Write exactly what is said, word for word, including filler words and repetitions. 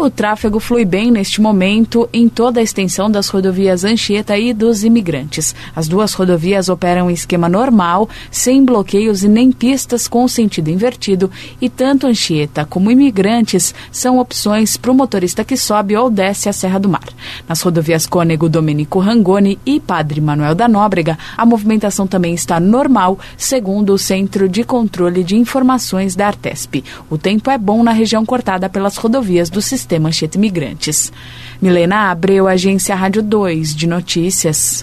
O tráfego flui bem neste momento em toda a extensão das rodovias Anchieta e dos Imigrantes. As duas rodovias operam em esquema normal, sem bloqueios e nem pistas com sentido invertido, e tanto Anchieta como Imigrantes são opções para o motorista que sobe ou desce a Serra do Mar. Nas rodovias Cônego Domenico Rangoni e Padre Manuel da Nóbrega, a movimentação também está normal, segundo o Centro de Controle de Informações da Artesp. O tempo é bom na região cortada pelas rodovias do sistema Anchieta Imigrantes. Milena Abreu, Agência Rádio dois de Notícias.